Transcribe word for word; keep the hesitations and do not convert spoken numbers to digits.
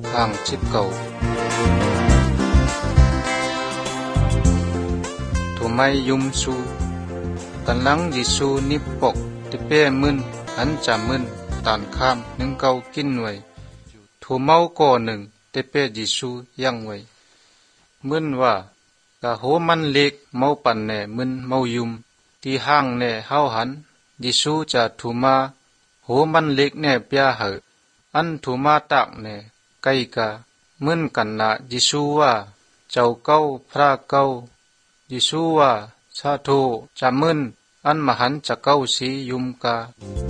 ทางชิบเก่าถูไม่ยุมสูกันลังยิสูนิปกติเป้มึนหันจามึนตานข้ามนึงเกากินไว้ถูเมาก่อหนึ่งติเป้ยิสูยังไว้มึนว่ากะโหมันเล็กเมาปันแน่มึนเมายุมที่ห้างแน่เฮาหันยิสูจะถูมาโหมันเล็กแน่เปียเหออันถูมาตักแน่ไกกะมึนกันนะยิสูว่าเจ้าเก้าพระเก้ายิสูว่าชาโทจามึนอันมหันจะเก้าสียุมกา